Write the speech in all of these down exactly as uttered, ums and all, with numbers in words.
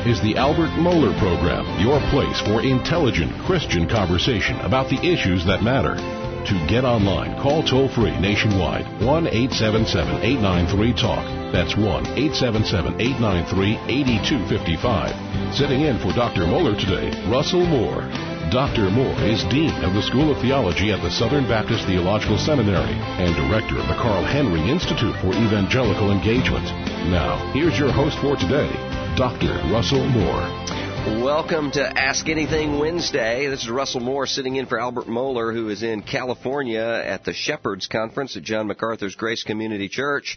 is the Albert Mohler Program, your place for intelligent Christian conversation about the issues that matter. To get online, call toll-free nationwide, one eight seven seven, eight nine three, TALK. That's one eight seven seven, eight nine three, eight two five five. Sitting in for Doctor Mohler today, Russell Moore. Doctor Moore is Dean of the School of Theology at the Southern Baptist Theological Seminary and Director of the Carl Henry Institute for Evangelical Engagement. Now, here's your host for today, Doctor Russell Moore. Welcome to Ask Anything Wednesday. This is Russell Moore sitting in for Albert Mohler, who is in California at the Shepherds Conference at John MacArthur's Grace Community Church.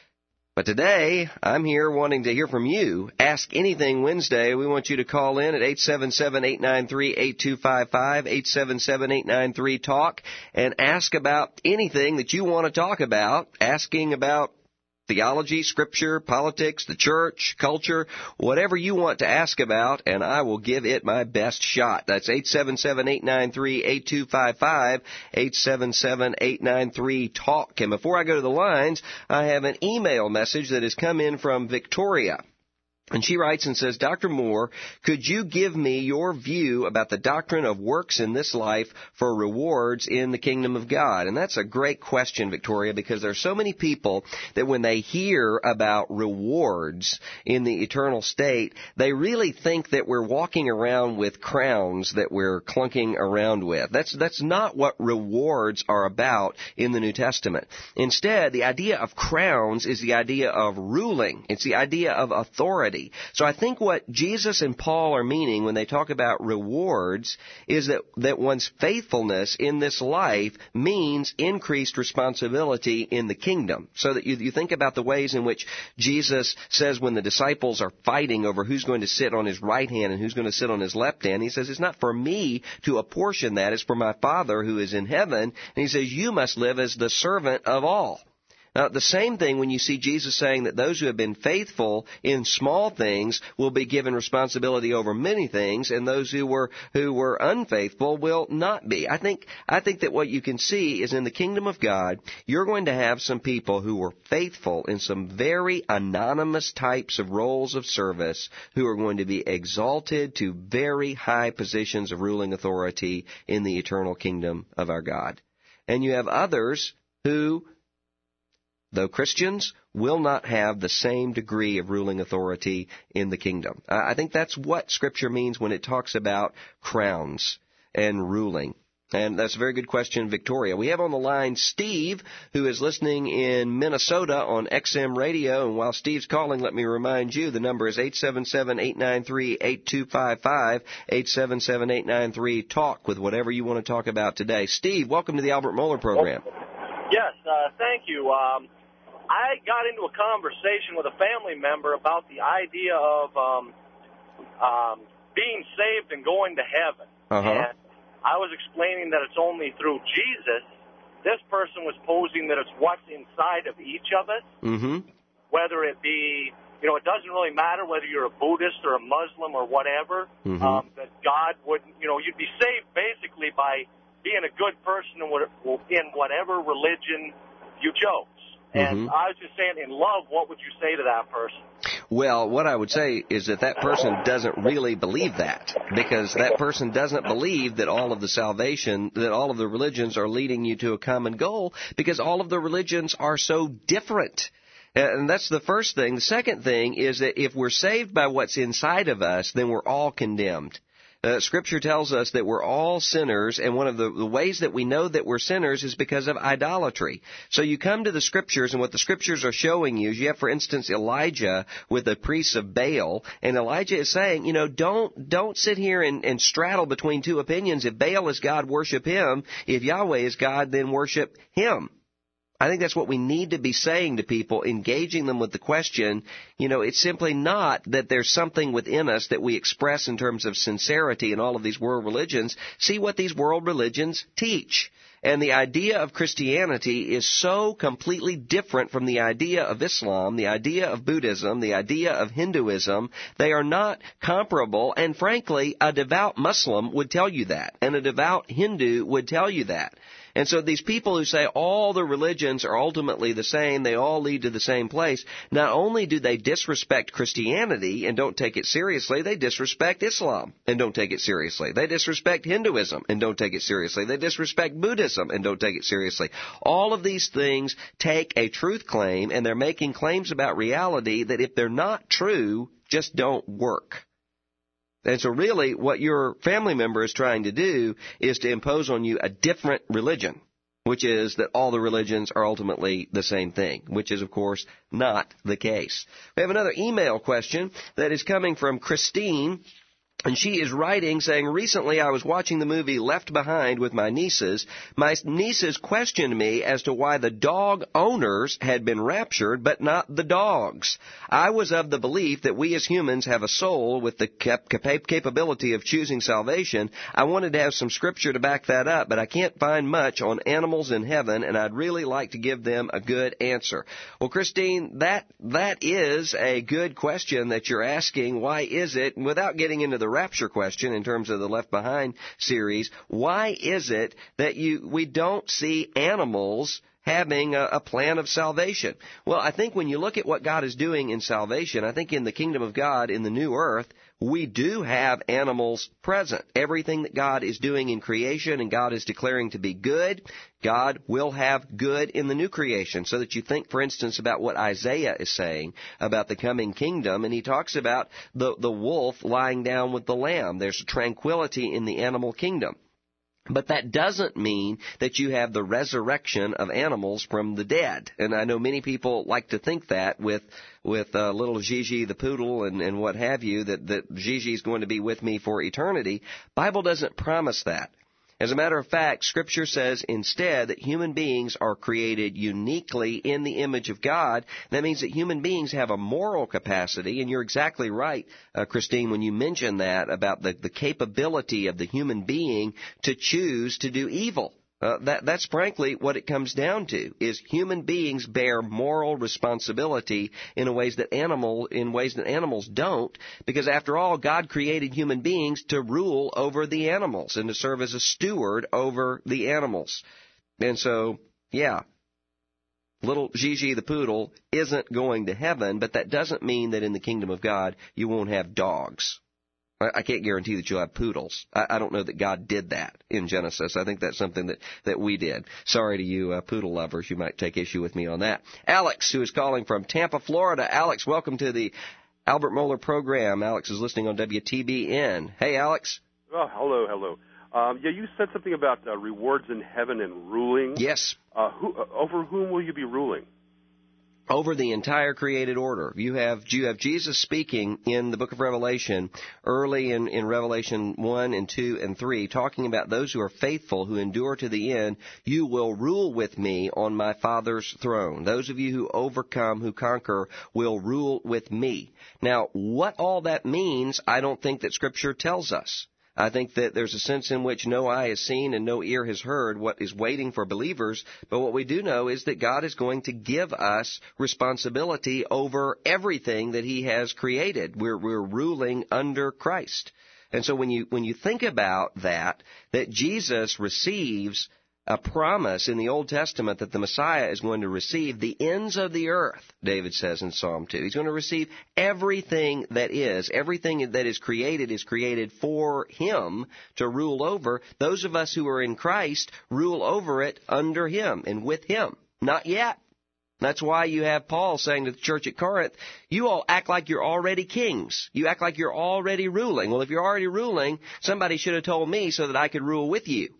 But today, I'm here wanting to hear from you. Ask Anything Wednesday. We want you to call in at eight seven seven, eight nine three, eight two five five, eight seven seven, eight nine three, TALK, and ask about anything that you want to talk about, asking about theology, scripture, politics, the church, culture, whatever you want to ask about, and I will give it my best shot. That's eight seven seven, eight nine three, eight two five five, eight seven seven, eight nine three, TALK. And before I go to the lines, I have an email message that has come in from Victoria. And she writes and says, Doctor Moore, could you give me your view about the doctrine of works in this life for rewards in the kingdom of God? And that's a great question, Victoria, because there are so many people that when they hear about rewards in the eternal state, they really think that we're walking around with crowns that we're clunking around with. That's, that's not what rewards are about in the New Testament. Instead, the idea of crowns is the idea of ruling. It's the idea of authority. So I think what Jesus and Paul are meaning when they talk about rewards is that, that one's faithfulness in this life means increased responsibility in the kingdom. So that you, you think about the ways in which Jesus says when the disciples are fighting over who's going to sit on his right hand and who's going to sit on his left hand, he says, it's not for me to apportion that, it's for my Father who is in heaven. And he says, you must live as the servant of all. Now, the same thing when you see Jesus saying that those who have been faithful in small things will be given responsibility over many things, and those who were who were unfaithful will not be. I think I think that what you can see is in the kingdom of God, you're going to have some people who were faithful in some very anonymous types of roles of service who are going to be exalted to very high positions of ruling authority in the eternal kingdom of our God. And you have others who, though Christians, will not have the same degree of ruling authority in the kingdom. I think that's what Scripture means when it talks about crowns and ruling. And that's a very good question, Victoria. We have on the line Steve, who is listening in Minnesota on X M Radio. And while Steve's calling, let me remind you, the number is eight seven seven, eight nine three, eight two five five, eight seven seven, eight nine three, TALK with whatever you want to talk about today. Steve, welcome to the Albert Mohler Program. Yes, uh, thank you. Um, I got into a conversation with a family member about the idea of um, um, being saved and going to heaven. Uh-huh. And I was explaining that it's only through Jesus. This person was posing that it's what's inside of each of us, mm-hmm. whether it be, you know, it doesn't really matter whether you're a Buddhist or a Muslim or whatever, mm-hmm. um, that God would, you know, you'd be saved basically by being a good person in whatever religion you chose. And mm-hmm. I was just saying, in love, what would you say to that person? Well, what I would say is that that person doesn't really believe that, because that person doesn't believe that all of the salvation, that all of the religions are leading you to a common goal, because all of the religions are so different. And that's the first thing. The second thing is that if we're saved by what's inside of us, then we're all condemned. Uh, Scripture tells us that we're all sinners, and one of the, the ways that we know that we're sinners is because of idolatry. So you come to the Scriptures, and what the Scriptures are showing you is you have, for instance, Elijah with the priests of Baal, and Elijah is saying, you know, don't don't sit here and, and straddle between two opinions. If Baal is God, worship him. If Yahweh is God, then worship him. I think that's what we need to be saying to people, engaging them with the question, you know, it's simply not that there's something within us that we express in terms of sincerity in all of these world religions. See what these world religions teach. And the idea of Christianity is so completely different from the idea of Islam, the idea of Buddhism, the idea of Hinduism. They are not comparable, and frankly, a devout Muslim would tell you that, and a devout Hindu would tell you that. And so these people who say all the religions are ultimately the same, they all lead to the same place, not only do they disrespect Christianity and don't take it seriously, they disrespect Islam and don't take it seriously. They disrespect Hinduism and don't take it seriously. They disrespect Buddhism and don't take it seriously. All of these things take a truth claim, and they're making claims about reality that if they're not true, just don't work. And so really what your family member is trying to do is to impose on you a different religion, which is that all the religions are ultimately the same thing, which is, of course, not the case. We have another email question that is coming from Christine. And she is writing, saying, recently I was watching the movie Left Behind with my nieces. My nieces questioned me as to why the dog owners had been raptured, but not the dogs. I was of the belief that we as humans have a soul with the cap- cap- capability of choosing salvation. I wanted to have some scripture to back that up, but I can't find much on animals in heaven, and I'd really like to give them a good answer. Well, Christine, that that is a good question that you're asking. Why is it, without getting into the rapture question in terms of the Left Behind series, why is it that you we don't see animals having a, a plan of salvation? Well, I think when you look at what God is doing in salvation, I think in the kingdom of God, in the new earth, we do have animals present. Everything that God is doing in creation and God is declaring to be good, God will have good in the new creation. So that you think, for instance, about what Isaiah is saying about the coming kingdom, and he talks about the, the wolf lying down with the lamb. There's tranquility in the animal kingdom. But that doesn't mean that you have the resurrection of animals from the dead. And I know many people like to think that with with uh, little Gigi the poodle and, and what have you, that, that Gigi is going to be with me for eternity. Bible doesn't promise that. As a matter of fact, Scripture says instead that human beings are created uniquely in the image of God. That means that human beings have a moral capacity, and you're exactly right, uh, Christine, when you mention that about the, the capability of the human being to choose to do evil. Uh, that, that's frankly what it comes down to, is human beings bear moral responsibility in a ways that animal, in ways that animals don't, because after all, God created human beings to rule over the animals and to serve as a steward over the animals. And so, yeah, little Gigi the poodle isn't going to heaven, but that doesn't mean that in the kingdom of God you won't have dogs. I can't guarantee that you'll have poodles. I don't know that God did that in Genesis. I think that's something that, that we did. Sorry to you uh, poodle lovers. You might take issue with me on that. Alex, who is calling from Tampa, Florida. Alex, welcome to the Albert Mohler program. Alex is listening on W T B N. Hey, Alex. Oh, hello, hello. Um, yeah, you said something about uh, rewards in heaven and ruling. Yes. Uh, who, uh, over whom will you be ruling? Over the entire created order. You have you have Jesus speaking in the book of Revelation, early in, in Revelation one and two and three, talking about those who are faithful, who endure to the end. You will rule with me on my Father's throne. Those of you who overcome, who conquer, will rule with me. Now, what all that means, I don't think that Scripture tells us. I think that there's a sense in which no eye has seen and no ear has heard what is waiting for believers. But what we do know is that God is going to give us responsibility over everything that He has created. We're, we're ruling under Christ. And so when you, when you think about that, that Jesus receives a promise in the Old Testament that the Messiah is going to receive the ends of the earth, David says in Psalm two. He's going to receive everything that is. Everything that is created is created for Him to rule over. Those of us who are in Christ rule over it under Him and with Him. Not yet. That's why you have Paul saying to the church at Corinth, you all act like you're already kings. You act like you're already ruling. Well, if you're already ruling, somebody should have told me so that I could rule with you.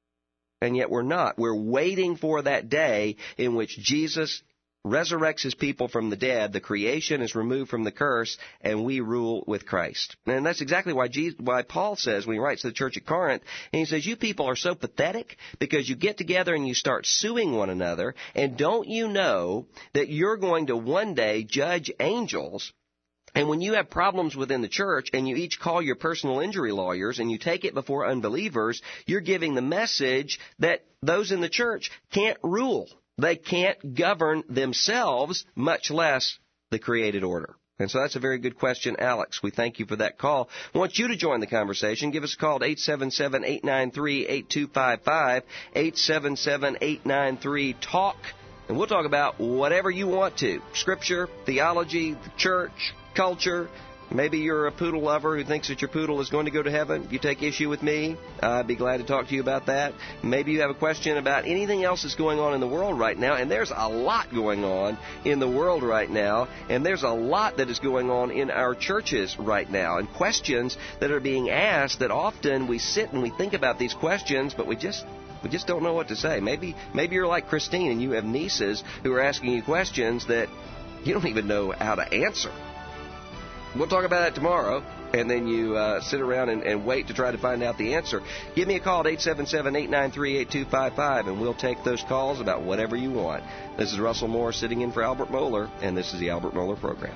And yet we're not. We're waiting for that day in which Jesus resurrects His people from the dead, the creation is removed from the curse, and we rule with Christ. And that's exactly why Jesus, why Paul says when he writes to the church at Corinth, and he says, you people are so pathetic because you get together and you start suing one another, and don't you know that you're going to one day judge angels? And when you have problems within the church and you each call your personal injury lawyers and you take it before unbelievers, you're giving the message that those in the church can't rule. They can't govern themselves, much less the created order. And so that's a very good question, Alex. We thank you for that call. I want you to join the conversation. Give us a call at eight seven seven, eight nine three, eight two five five, eight seven seven, eight nine three, talk. And we'll talk about whatever you want to. Scripture, theology, the church, culture. Maybe you're a poodle lover who thinks that your poodle is going to go to heaven. You take issue with me. I'd be glad to talk to you about that. Maybe you have a question about anything else that's going on in the world right now. And there's a lot going on in the world right now. And there's a lot that is going on in our churches right now. And questions that are being asked that often we sit and we think about these questions, but we just... We just don't know what to say. Maybe maybe you're like Christine and you have nieces who are asking you questions that you don't even know how to answer. We'll talk about that tomorrow, and then you uh, sit around and, and wait to try to find out the answer. Give me a call at eight seven seven, eight nine three, eight two five five, and we'll take those calls about whatever you want. This is Russell Moore sitting in for Albert Mohler, and this is the Albert Mohler Program.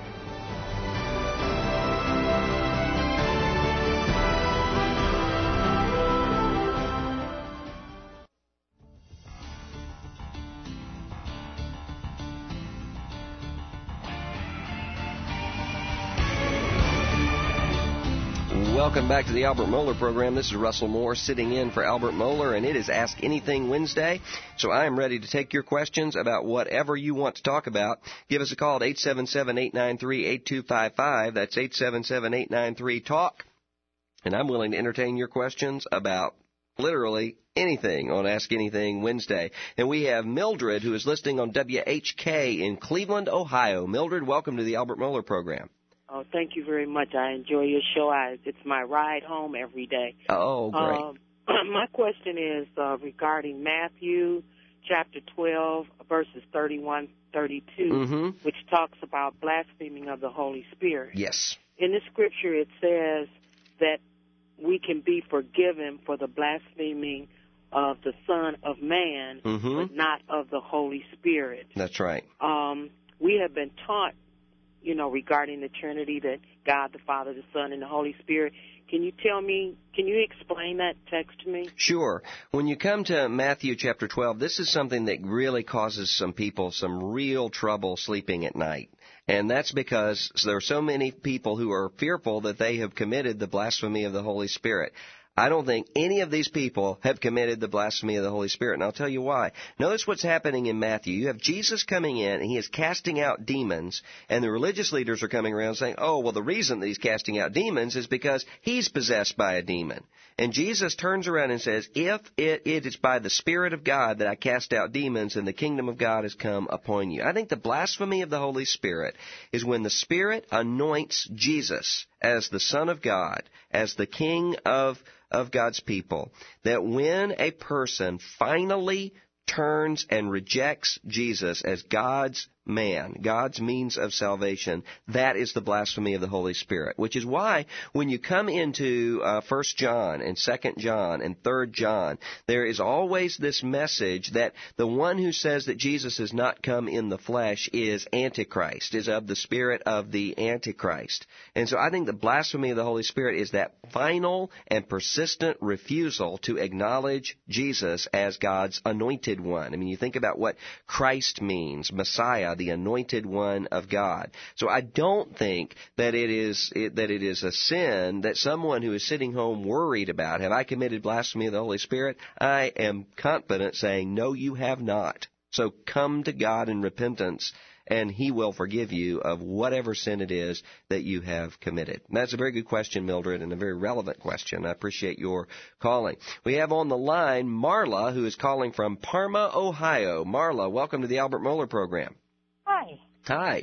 Welcome back to the Albert Mohler Program. This is Russell Moore sitting in for Albert Mohler, and it is Ask Anything Wednesday. So I am ready to take your questions about whatever you want to talk about. Give us a call at eight seven seven, eight nine three, eight two five five. That's eight seven seven, eight nine three, talk. And I'm willing to entertain your questions about literally anything on Ask Anything Wednesday. And we have Mildred, who is listening on W H K in Cleveland, Ohio. Mildred, welcome to the Albert Mohler Program. Oh, thank you very much. I enjoy your show. I, it's my ride home every day. Oh, great. Uh, my question is uh, regarding Matthew chapter twelve, verses thirty-one, thirty-two, mm-hmm. which talks about blaspheming of the Holy Spirit. Yes. In the scripture, it says that we can be forgiven for the blaspheming of the Son of Man, mm-hmm. but not of the Holy Spirit. That's right. Um, we have been taught, you know, regarding the Trinity, that God, the Father, the Son, and the Holy Spirit. Can you tell me, can you explain that text to me? Sure. When you come to Matthew chapter twelve, this is something that really causes some people some real trouble sleeping at night. And that's because there are so many people who are fearful that they have committed the blasphemy of the Holy Spirit. I don't think any of these people have committed the blasphemy of the Holy Spirit, and I'll tell you why. Notice what's happening in Matthew. You have Jesus coming in, and he is casting out demons, and the religious leaders are coming around saying, oh, well, the reason that he's casting out demons is because he's possessed by a demon. And Jesus turns around and says, if it, it is by the Spirit of God that I cast out demons, and the kingdom of God has come upon you. I think the blasphemy of the Holy Spirit is when the Spirit anoints Jesus as the Son of God, as the King of of God's people, that when a person finally turns and rejects Jesus as God's man, God's means of salvation, that is the blasphemy of the Holy Spirit, which is why when you come into uh, First John and Second John and Third John, there is always this message that the one who says that Jesus has not come in the flesh is Antichrist, is of the spirit of the Antichrist. And so I think the blasphemy of the Holy Spirit is that final and persistent refusal to acknowledge Jesus as God's anointed one. I mean, you think about what Christ means, Messiah, the anointed one of God. So I don't think that it is it, that it is a sin that someone who is sitting home worried about, have I committed blasphemy of the Holy Spirit? I am confident saying, no, you have not. So come to God in repentance, and he will forgive you of whatever sin it is that you have committed. And that's a very good question, Mildred, and a very relevant question. I appreciate your calling. We have on the line Marla, who is calling from Parma, Ohio. Marla, welcome to the Albert Mohler Program. Hi. Hi.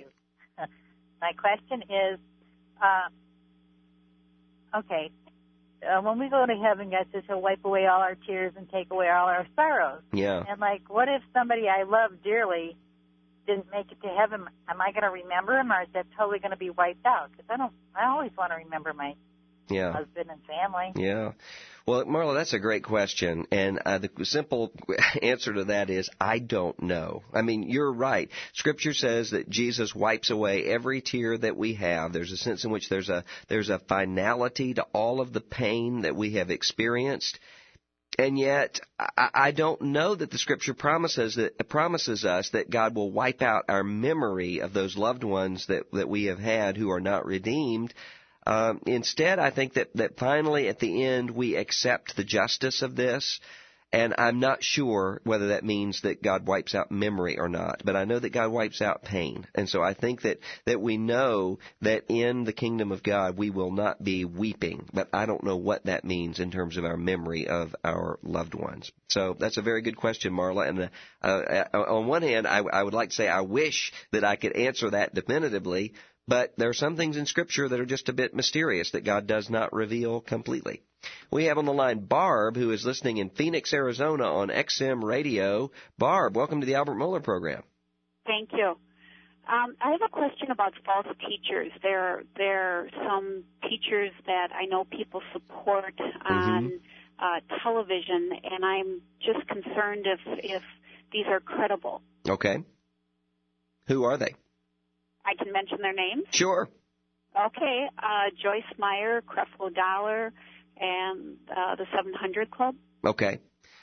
My question is, uh, okay, uh, when we go to heaven, God says he'll wipe away all our tears and take away all our sorrows. Yeah. And, like, what if somebody I love dearly didn't make it to heaven? Am I going to remember him, or is that totally going to be wiped out? Because I don't, I always want to remember my yeah. husband and family. Yeah. Well, Marla, that's a great question, and uh, the simple answer to that is I don't know. I mean, you're right. Scripture says that Jesus wipes away every tear that we have. There's a sense in which there's a there's a finality to all of the pain that we have experienced. And yet, I, I don't know that the Scripture promises that promises us that God will wipe out our memory of those loved ones that, that we have had who are not redeemed. Um, instead, I think that, that finally at the end we accept the justice of this. And I'm not sure whether that means that God wipes out memory or not, but I know that God wipes out pain. And so I think that, that we know that in the kingdom of God we will not be weeping, but I don't know what that means in terms of our memory of our loved ones. So that's a very good question, Marla. And uh, uh, on one hand, I, I would like to say I wish that I could answer that definitively, but there are some things in Scripture that are just a bit mysterious that God does not reveal completely. We have on the line Barb, who is listening in Phoenix, Arizona on X M Radio. Barb, welcome to the Albert Mohler program. Thank you. Um, I have a question about false teachers. There, there are some teachers that I know people support on mm-hmm. uh, television, and I'm just concerned if, if these are credible. Okay. Who are they? I can mention their names? Sure. Okay. Uh, Joyce Meyer, Creflo Dollar, and uh, the seven hundred Club. Okay.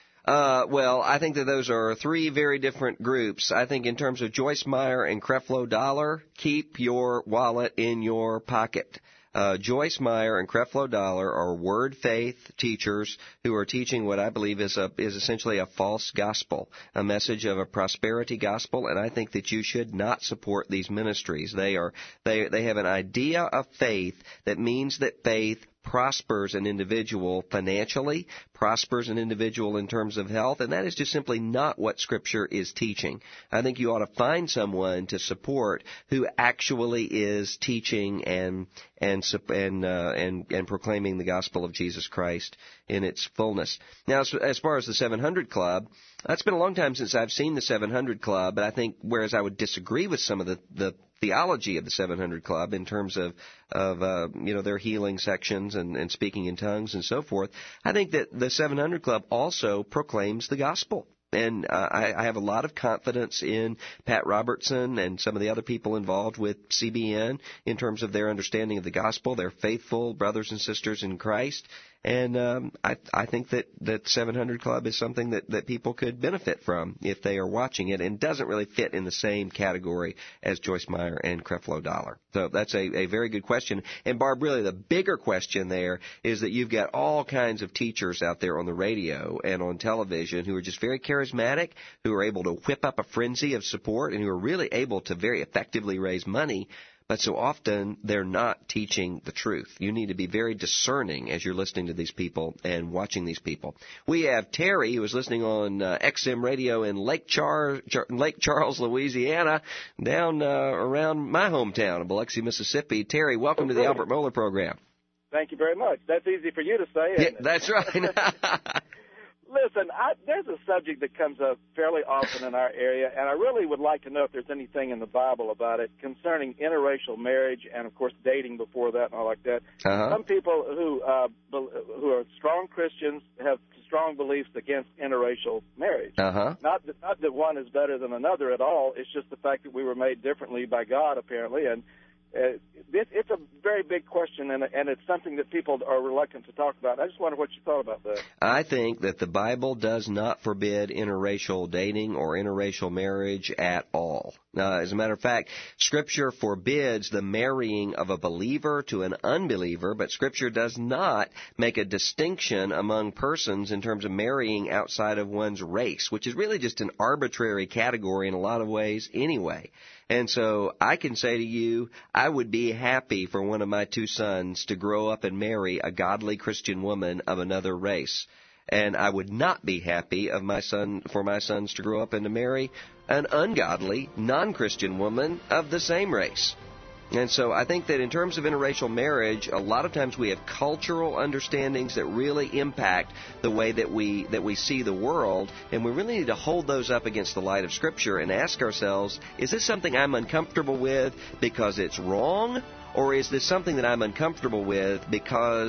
Uh, well, I think that those are three very different groups. I think in terms of Joyce Meyer and Creflo Dollar, keep your wallet in your pocket. Uh, Joyce Meyer and Creflo Dollar are word faith teachers who are teaching what I believe is a is essentially a false gospel, a message of a prosperity gospel, and I think that you should not support these ministries. They are they they have an idea of faith that means that faith prospers an individual financially, prospers an individual in terms of health, and that is just simply not what Scripture is teaching. I think you ought to find someone to support who actually is teaching and and and uh, and, and proclaiming the gospel of Jesus Christ in its fullness. Now, as, as far as the seven hundred Club, it's been a long time since I've seen the seven hundred Club, but I think whereas I would disagree with some of the, the theology of the seven hundred Club in terms of, of uh, you know, their healing sections and, and speaking in tongues and so forth, I think that the seven hundred Club also proclaims the gospel. And uh, I, I have a lot of confidence in Pat Robertson and some of the other people involved with C B N in terms of their understanding of the gospel. They're faithful brothers and sisters in Christ. And um, I, I think that that seven hundred Club is something that, that people could benefit from if they are watching it, and doesn't really fit in the same category as Joyce Meyer and Creflo Dollar. So that's a, a very good question. And, Barb, really the bigger question there is that you've got all kinds of teachers out there on the radio and on television who are just very charismatic, who are able to whip up a frenzy of support, and who are really able to very effectively raise money. But so often they're not teaching the truth. You need to be very discerning as you're listening to these people and watching these people. We have Terry, who is listening on uh, X M Radio in Lake, Char- Char- Lake Charles, Louisiana, down uh, around my hometown of Biloxi, Mississippi. Terry, welcome to the Albert Mohler program. Thank you very much. That's easy for you to say, isn't yeah, it? That's right. Listen, I, there's a subject that comes up fairly often in our area, and I really would like to know if there's anything in the Bible about it concerning interracial marriage and, of course, dating before that and all like that. Uh-huh. Some people who uh, who are strong Christians have strong beliefs against interracial marriage. Uh-huh. Not that, not that one is better than another at all. It's just the fact that we were made differently by God, apparently, and Uh, it, it's a very big question, and, and it's something that people are reluctant to talk about. I just wonder what you thought about that. I think that the Bible does not forbid interracial dating or interracial marriage at all. Uh, as a matter of fact, Scripture forbids the marrying of a believer to an unbeliever, but Scripture does not make a distinction among persons in terms of marrying outside of one's race, which is really just an arbitrary category in a lot of ways anyway. And so I can say to you, I would be happy for one of my two sons to grow up and marry a godly Christian woman of another race. And I would not be happy of my son for my sons to grow up and to marry an ungodly, non-Christian woman of the same race. And so I think that in terms of interracial marriage, a lot of times we have cultural understandings that really impact the way that we that we see the world, and we really need to hold those up against the light of Scripture and ask ourselves, is this something I'm uncomfortable with because it's wrong, or is this something that I'm uncomfortable with because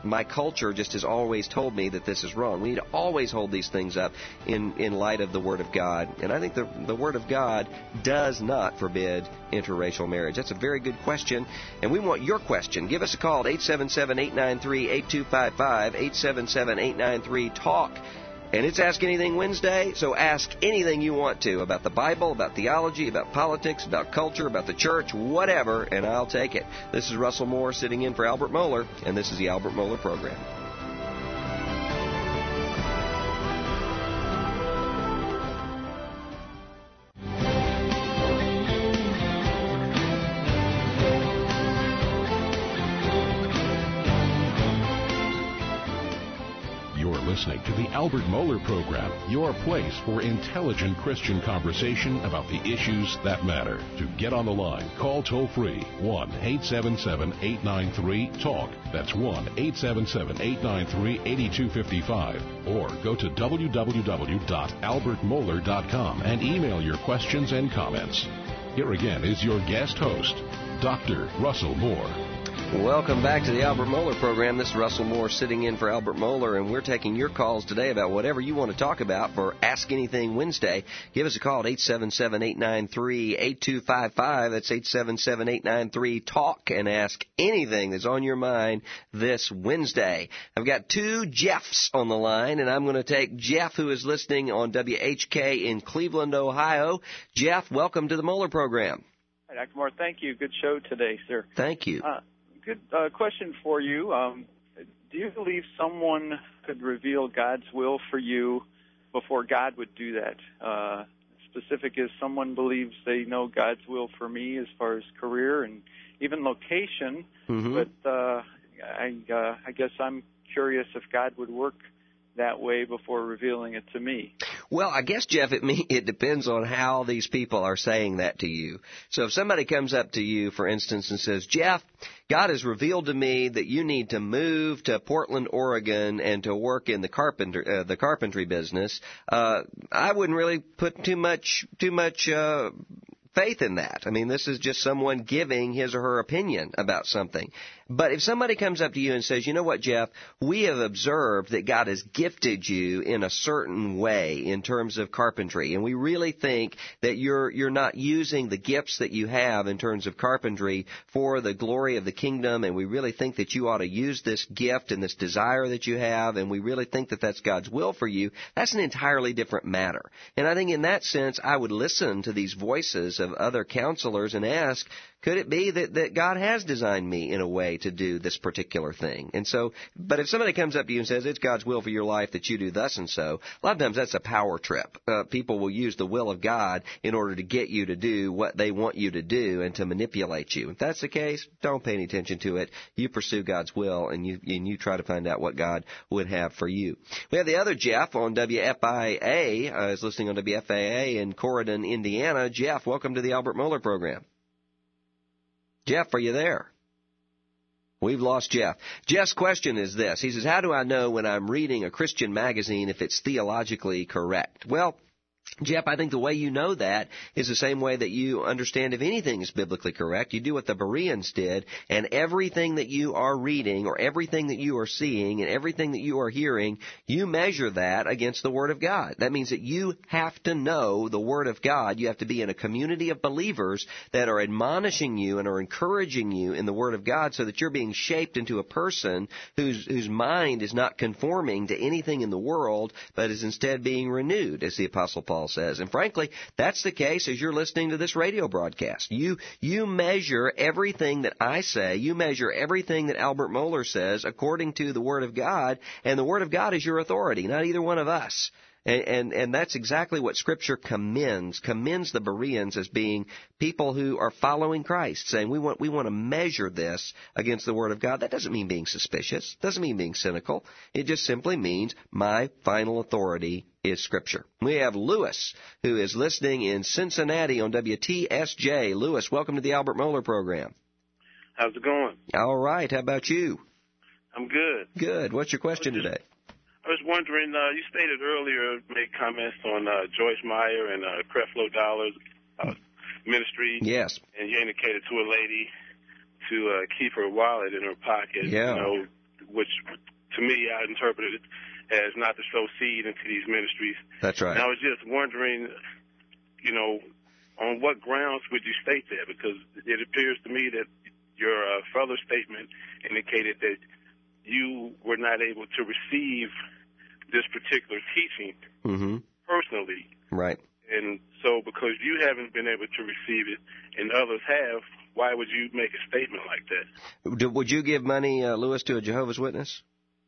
my culture just has always told me that this is wrong. We need to always hold these things up in, in light of the Word of God. And I think the, the Word of God does not forbid interracial marriage. That's a very good question, and we want your question. Give us a call at eight seven seven, eight nine three, eight two five five, eight seven seven, eight nine three, TALK. And it's Ask Anything Wednesday, so ask anything you want to about the Bible, about theology, about politics, about culture, about the church, whatever, and I'll take it. This is Russell Moore sitting in for Albert Mohler, and this is the Albert Mohler Program. Listening to the Albert Mohler Program, your place for intelligent Christian conversation about the issues that matter. To get on the line, call toll-free one eight seven seven, eight nine three, TALK. That's one eight seven seven, eight nine three, eight two five five. Or go to w w w dot albert mohler dot com and email your questions and comments. Here again is your guest host, Doctor Russell Moore. Welcome back to the Albert Mohler Program. This is Russell Moore sitting in for Albert Mohler, and we're taking your calls today about whatever you want to talk about for Ask Anything Wednesday. Give us a call at eight seven seven, eight nine three, eight two five five. That's eight seven seven, eight nine three, TALK, and ask anything that's on your mind this Wednesday. I've got two Jeffs on the line, and I'm going to take Jeff, who is listening on W H K in Cleveland, Ohio. Jeff, welcome to the Mohler Program. Hi, Doctor Moore. Thank you. Good show today, sir. Thank you. Uh, Good uh, question for you. Um, do you believe someone could reveal God's will for you before God would do that? Uh, specific is someone believes they know God's will for me as far as career and even location, mm-hmm. but uh, I, uh, I guess I'm curious if God would work that way before revealing it to me. Well, I guess, Jeff, it me, it depends on how these people are saying that to you. So if somebody comes up to you, for instance, and says, Jeff, God has revealed to me that you need to move to Portland, Oregon, and to work in the carpenter uh, the carpentry business, uh, I wouldn't really put too much too much uh, faith in that. I mean, this is just someone giving his or her opinion about something. But if somebody comes up to you and says, you know what, Jeff, we have observed that God has gifted you in a certain way in terms of carpentry, and we really think that you're you're not using the gifts that you have in terms of carpentry for the glory of the kingdom, and we really think that you ought to use this gift and this desire that you have, and we really think that that's God's will for you, that's an entirely different matter. And I think in that sense, I would listen to these voices of other counselors and ask, could it be that, that God has designed me in a way to do this particular thing? And so, but if somebody comes up to you and says, it's God's will for your life that you do thus and so, a lot of times that's a power trip. Uh, people will use the will of God in order to get you to do what they want you to do and to manipulate you. If that's the case, don't pay any attention to it. You pursue God's will, and you, and you try to find out what God would have for you. We have the other Jeff on W F I A, uh, is listening on W F I A in Corydon, Indiana. Jeff, welcome to the Albert Mohler Program. Jeff, are you there? We've lost Jeff. Jeff's question is this. He says, how do I know when I'm reading a Christian magazine if it's theologically correct? Well, Jeff, I think the way you know that is the same way that you understand if anything is biblically correct. You do what the Bereans did, and everything that you are reading or everything that you are seeing and everything that you are hearing, you measure that against the Word of God. That means that you have to know the Word of God. You have to be in a community of believers that are admonishing you and are encouraging you in the Word of God so that you're being shaped into a person whose, whose mind is not conforming to anything in the world, but is instead being renewed, as the Apostle Paul says. And frankly, that's the case as you're listening to this radio broadcast. You you measure everything that I say, you measure everything that Albert Mohler says according to the Word of God, and the Word of God is your authority, not either one of us. And, and, and that's exactly what Scripture commends, commends the Bereans as being people who are following Christ, saying we want, we want to measure this against the Word of God. That doesn't mean being suspicious. It doesn't mean being cynical. It just simply means my final authority is Scripture. We have Lewis, who is listening in Cincinnati on W T S J. Lewis, welcome to the Albert Mohler Program. How's it going? All right. How about you? I'm good. Good. What's your question just, today? I was wondering, uh, you stated earlier, made comments on uh, Joyce Meyer and uh, Creflo Dollar's uh, ministry. Yes. And you indicated to a lady to uh, keep her wallet in her pocket. Yeah. You know, which to me I interpreted it as not to sow seed into these ministries. That's right. And I was just wondering, you know, on what grounds would you state that? Because it appears to me that your uh, further statement indicated that you were not able to receive this particular teaching mm-hmm. personally. Right. And so because you haven't been able to receive it and others have, why would you make a statement like that? Would you give money, uh, Lewis, to a Jehovah's Witness?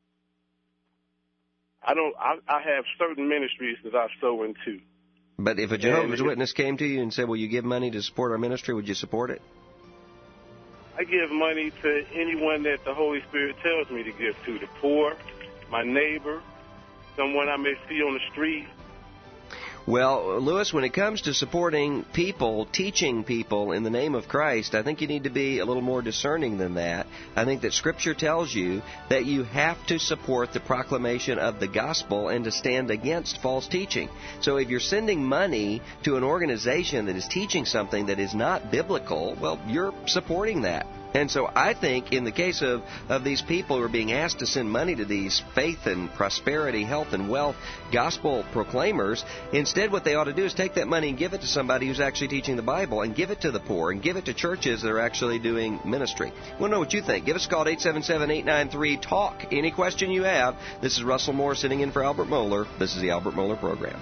I don't. I, I have certain ministries that I sow into. But if a Jehovah's and Witness came to you and said, will you give money to support our ministry, would you support it? I give money to anyone that the Holy Spirit tells me to give to, the poor, my neighbor, someone I may see on the street. Well, Lewis, when it comes to supporting people, teaching people in the name of Christ, I think you need to be a little more discerning than that. I think that Scripture tells you that you have to support the proclamation of the gospel and to stand against false teaching. So if you're sending money to an organization that is teaching something that is not biblical, well, you're supporting that. And so I think in the case of, of these people who are being asked to send money to these faith and prosperity, health and wealth gospel proclaimers, instead what they ought to do is take that money and give it to somebody who's actually teaching the Bible and give it to the poor and give it to churches that are actually doing ministry. We want to know what you think. Give us a call at eight seven seven, eight nine three, talk. Any question you have. This is Russell Moore sitting in for Albert Mohler. This is the Albert Mohler Program.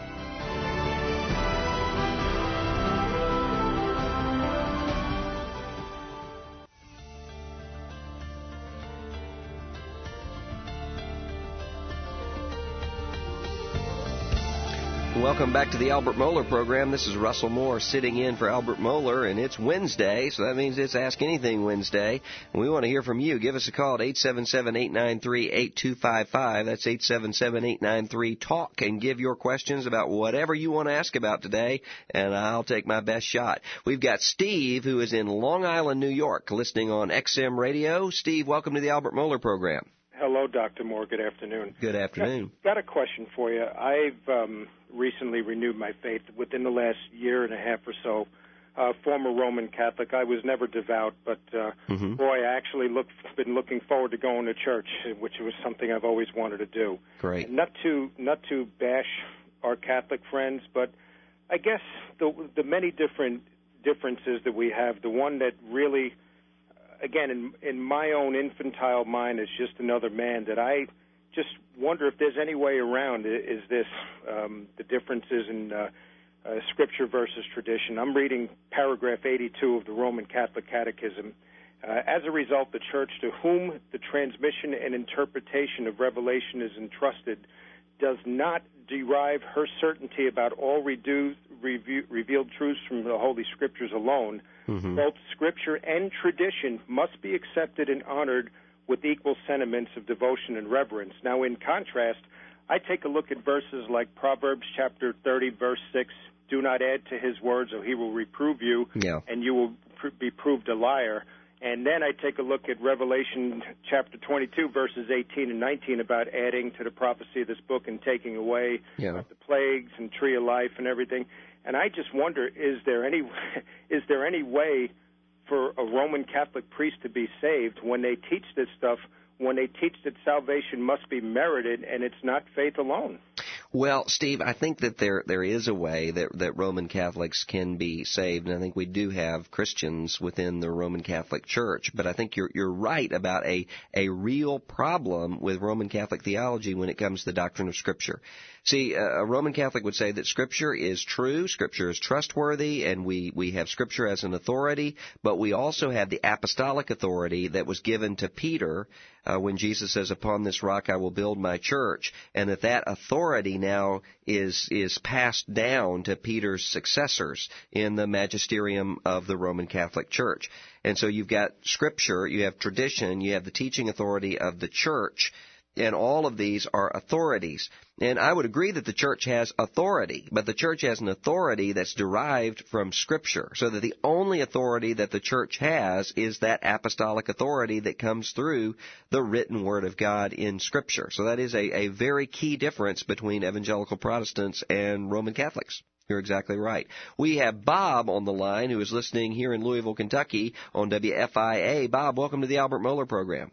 Welcome back to the Albert Mohler Program. This is Russell Moore sitting in for Albert Mohler, and it's Wednesday, so that means it's Ask Anything Wednesday. And we want to hear from you. Give us a call at eight seven seven, eight nine three, eight two five five. That's eight seven seven, eight nine three, talk, and give your questions about whatever you want to ask about today, and I'll take my best shot. We've got Steve, who is in Long Island, New York, listening on X M Radio. Steve, welcome to the Albert Mohler Program. Hello, Doctor Moore. Good afternoon. Good afternoon. Got, got a question for you. I've um, recently renewed my faith within the last year and a half or so. Uh, former Roman Catholic. I was never devout, but uh, mm-hmm. boy, I actually look, been looking forward to going to church, which was something I've always wanted to do. Great. Not to not to bash our Catholic friends, but I guess the the many different differences that we have. The one that really, again, in, in my own infantile mind, is just another man that I just wonder if there's any way around. Is this um, the differences in uh, uh, Scripture versus tradition? I'm reading paragraph eighty-two of the Roman Catholic Catechism. Uh, as a result, the Church, to whom the transmission and interpretation of revelation is entrusted, does not derive her certainty about all reduced, review, revealed truths from the Holy Scriptures alone. Mm-hmm. Both Scripture and tradition must be accepted and honored with equal sentiments of devotion and reverence. Now, in contrast, I take a look at verses like Proverbs chapter thirty, verse six, do not add to his words or he will reprove you, yeah. and you will pr- be proved a liar. And then I take a look at Revelation chapter twenty-two, verses eighteen and nineteen, about adding to the prophecy of this book and taking away yeah. the plagues and tree of life and everything. And I just wonder, is there any is there any way for a Roman Catholic priest to be saved when they teach this stuff, when they teach that salvation must be merited and it's not faith alone? Well, Steve, I think that there there is a way that, that Roman Catholics can be saved, and I think we do have Christians within the Roman Catholic Church. But I think you're you're right about a a real problem with Roman Catholic theology when it comes to the doctrine of Scripture. See, a Roman Catholic would say that Scripture is true, Scripture is trustworthy, and we, we have Scripture as an authority, but we also have the apostolic authority that was given to Peter uh, when Jesus says, upon this rock I will build my church, and that that authority now is is passed down to Peter's successors in the magisterium of the Roman Catholic Church. And so you've got Scripture, you have tradition, you have the teaching authority of the Church, and all of these are authorities. And I would agree that the church has authority, but the church has an authority that's derived from Scripture, so that the only authority that the church has is that apostolic authority that comes through the written Word of God in Scripture. So that is a, a very key difference between evangelical Protestants and Roman Catholics. You're exactly right. We have Bob on the line, who is listening here in Louisville, Kentucky on W F I A. Bob, welcome to the Albert Mohler Program.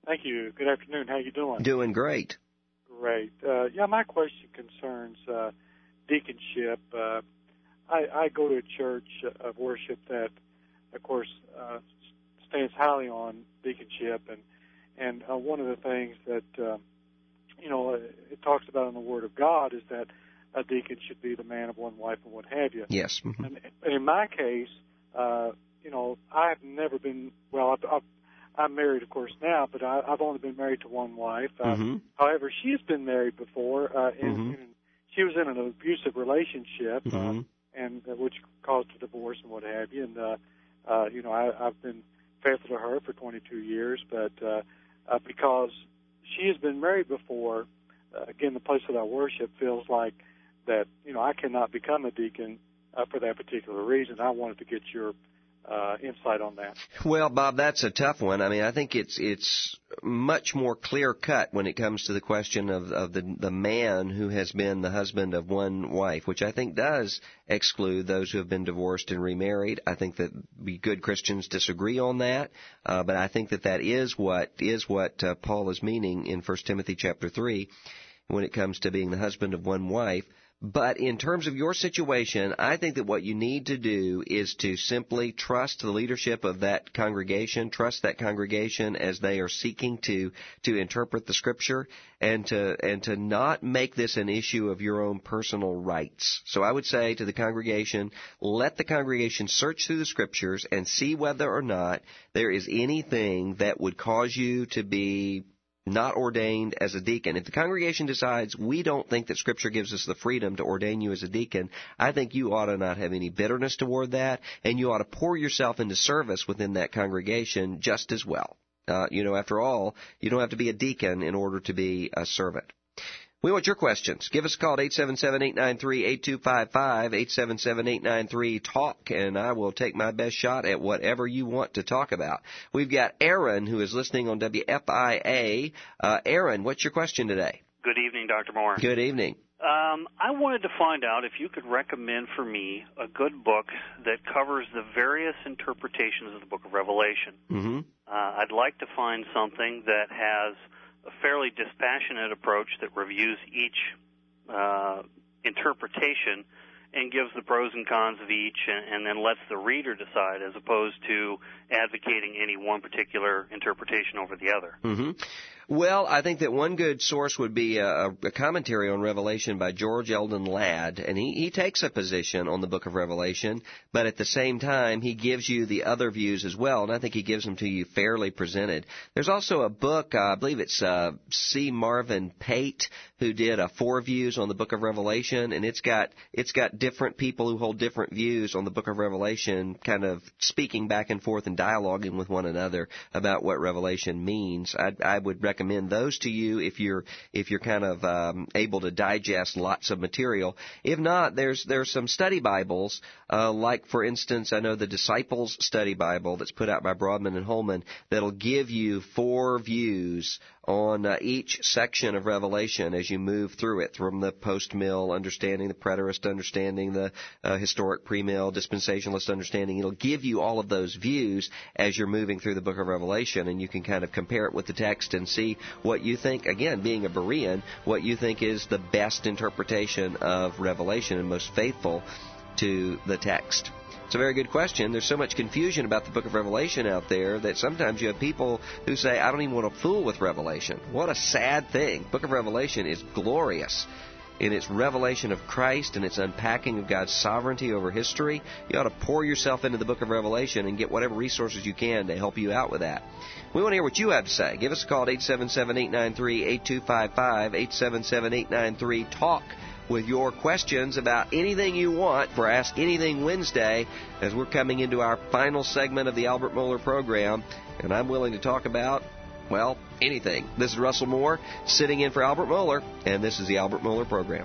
Thank you. Good afternoon. How you doing? Doing great. Great. Uh, yeah, my question concerns uh, deaconship. Uh, I, I go to a church of worship that, of course, uh, stands highly on deaconship, and and uh, one of the things that uh, you know it talks about in the Word of God is that a deacon should be the man of one wife and what have you. Yes. Mm-hmm. And, and in my case, uh, you know, I've never been well. I've, I've, I'm married, of course, now, but I, I've only been married to one wife. Uh, mm-hmm. However, she's been married before, uh, and, mm-hmm. and she was in an abusive relationship, mm-hmm. uh, and uh, which caused a divorce and what have you. And uh, uh, you know, I, I've been faithful to her for twenty-two years, but uh, uh, because she has been married before, uh, again, the place that I worship feels like that. You know, I cannot become a deacon uh, for that particular reason. I wanted to get your Uh, insight on that. Well, Bob, that's a tough one. I mean, I think it's it's much more clear cut when it comes to the question of, of the the man who has been the husband of one wife, which I think does exclude those who have been divorced and remarried. I think that we good Christians disagree on that, uh, but I think that that is what is what uh, Paul is meaning in First Timothy chapter three when it comes to being the husband of one wife. But in terms of your situation, I think that what you need to do is to simply trust the leadership of that congregation, trust that congregation as they are seeking to to interpret the Scripture, and to and to not make this an issue of your own personal rights. So I would say to the congregation, let the congregation search through the Scriptures and see whether or not there is anything that would cause you to be not ordained as a deacon. If the congregation decides we don't think that Scripture gives us the freedom to ordain you as a deacon, I think you ought to not have any bitterness toward that, and you ought to pour yourself into service within that congregation just as well. Uh, you know, after all, you don't have to be a deacon in order to be a servant. We want your questions. Give us a call at eight seven seven, eight nine three, eight two five five, eight seven seven, eight nine three, TALK, and I will take my best shot at whatever you want to talk about. We've got Aaron, who is listening on W F I A. Uh, Aaron, what's your question today? Good evening, Doctor Moore. Good evening. Um, I wanted to find out if you could recommend for me a good book that covers the various interpretations of the book of Revelation. Mm-hmm. Uh, I'd like to find something that has a fairly dispassionate approach that reviews each uh, interpretation and gives the pros and cons of each, and, and then lets the reader decide, as opposed to advocating any one particular interpretation over the other. Mm-hmm. Well, I think that one good source would be a, a commentary on Revelation by George Eldon Ladd, and he, he takes a position on the book of Revelation, but at the same time, he gives you the other views as well, and I think he gives them to you fairly presented. There's also a book, uh, I believe it's uh, C. Marvin Pate, who did uh, four views on the book of Revelation, and it's got it's got different people who hold different views on the book of Revelation, kind of speaking back and forth and dialoguing with one another about what Revelation means. I, I would recommend those to you if you're if you're kind of um, able to digest lots of material. If not, there's there's some study Bibles, uh, like for instance, I know the Disciples Study Bible that's put out by Broadman and Holman that'll give you four views on uh, each section of Revelation as you move through it, from the post-mill understanding, the preterist understanding, the uh, historic pre-mill, dispensationalist understanding. It'll give you all of those views as you're moving through the book of Revelation, and you can kind of compare it with the text and see what you think, again, being a Berean, what you think is the best interpretation of Revelation and most faithful to the text. It's a very good question. There's so much confusion about the book of Revelation out there that sometimes you have people who say, I don't even want to fool with Revelation. What a sad thing. The book of Revelation is glorious in its revelation of Christ and its unpacking of God's sovereignty over history. You ought to pour yourself into the book of Revelation and get whatever resources you can to help you out with that. We want to hear what you have to say. Give us a call at eight seven seven, eight nine three, eight two five five, eight seven seven, eight nine three, TALK. With your questions about anything you want for Ask Anything Wednesday, as we're coming into our final segment of the Albert Mohler program, and I'm willing to talk about, well, anything. This is Russell Moore, sitting in for Albert Mohler, and this is the Albert Mohler program.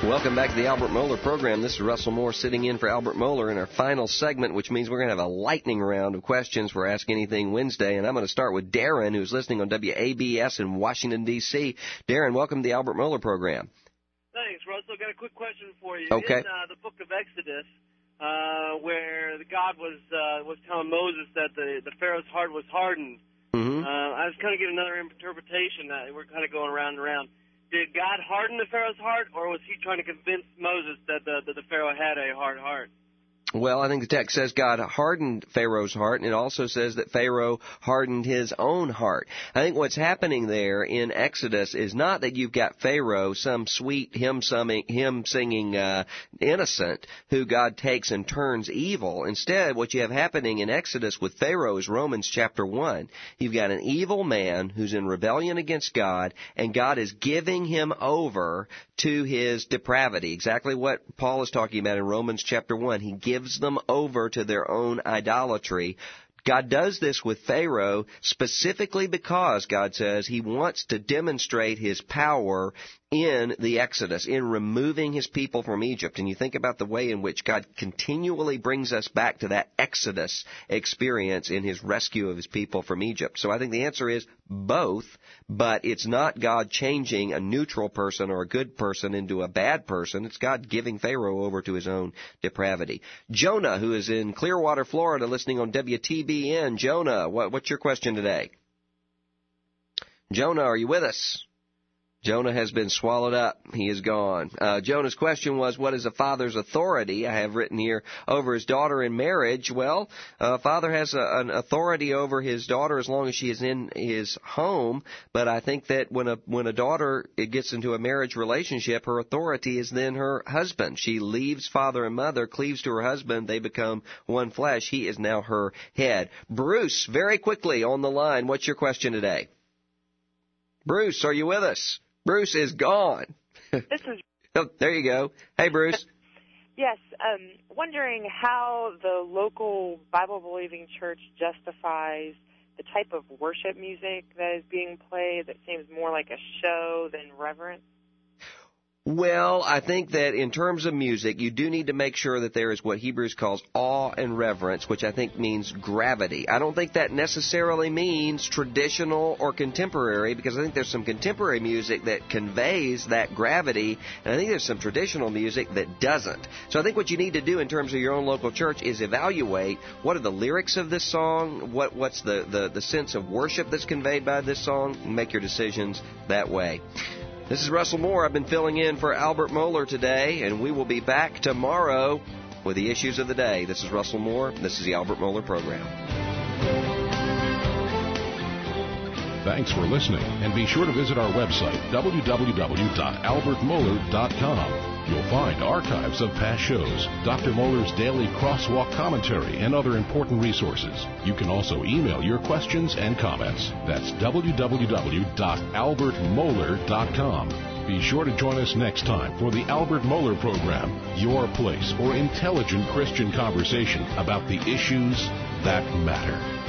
Welcome back to the Albert Mohler program. This is Russell Moore sitting in for Albert Mohler in our final segment, which means we're going to have a lightning round of questions for Ask Anything Wednesday. And I'm going to start with Darren, who's listening on W A B S in Washington, D C Darren, welcome to the Albert Mohler program. Thanks, Russell. Got a quick question for you. Okay. In uh, the book of Exodus, uh, where God was uh, was telling Moses that the, the Pharaoh's heart was hardened, mm-hmm. uh, I was kind of getting another interpretation. Uh, we're kind of going around and around. Did God harden the Pharaoh's heart, or was he trying to convince Moses that the, that the Pharaoh had a hard heart? Well, I think the text says God hardened Pharaoh's heart, and it also says that Pharaoh hardened his own heart. I think what's happening there in Exodus is not that you've got Pharaoh, some sweet hymn-singing, hymn-singing uh, innocent who God takes and turns evil. Instead, what you have happening in Exodus with Pharaoh is Romans chapter one. You've got an evil man who's in rebellion against God, and God is giving him over to his depravity. Exactly what Paul is talking about in Romans chapter one. He gives them over to their own idolatry. God does this with Pharaoh specifically because, God says, he wants to demonstrate his power in the Exodus, in removing his people from Egypt. And you think about the way in which God continually brings us back to that Exodus experience in his rescue of his people from Egypt. So I think the answer is both, but it's not God changing a neutral person or a good person into a bad person. It's God giving Pharaoh over to his own depravity. Jonah, who is in Clearwater, Florida, listening on W T B N. Jonah, what, what's your question today? Jonah, are you with us? Jonah has been swallowed up. He is gone. Uh, Jonah's question was, what is a father's authority? I have written here, over his daughter in marriage. Well, a father has a, an authority over his daughter as long as she is in his home. But I think that when a when a daughter it gets into a marriage relationship, her authority is then her husband. She leaves father and mother, cleaves to her husband. They become one flesh. He is now her head. Bruce, very quickly on the line. What's your question today? Bruce, are you with us? Bruce is gone. This is. Oh, there you go. Hey, Bruce. Yes, um, wondering how the local Bible-believing church justifies the type of worship music that is being played that seems more like a show than reverence. Well, I think that in terms of music, you do need to make sure that there is what Hebrews calls awe and reverence, which I think means gravity. I don't think that necessarily means traditional or contemporary, because I think there's some contemporary music that conveys that gravity, and I think there's some traditional music that doesn't. So I think what you need to do in terms of your own local church is evaluate what are the lyrics of this song, what what's the, the, the sense of worship that's conveyed by this song, and make your decisions that way. This is Russell Moore. I've been filling in for Albert Mohler today, and we will be back tomorrow with the issues of the day. This is Russell Moore. This is the Albert Mohler Program. Thanks for listening, and be sure to visit our website, w w w dot albert mohler dot com. You'll find archives of past shows, Doctor Mohler's daily crosswalk commentary, and other important resources. You can also email your questions and comments. That's w w w dot albert mohler dot com. Be sure to join us next time for the Albert Mohler Program, your place for intelligent Christian conversation about the issues that matter.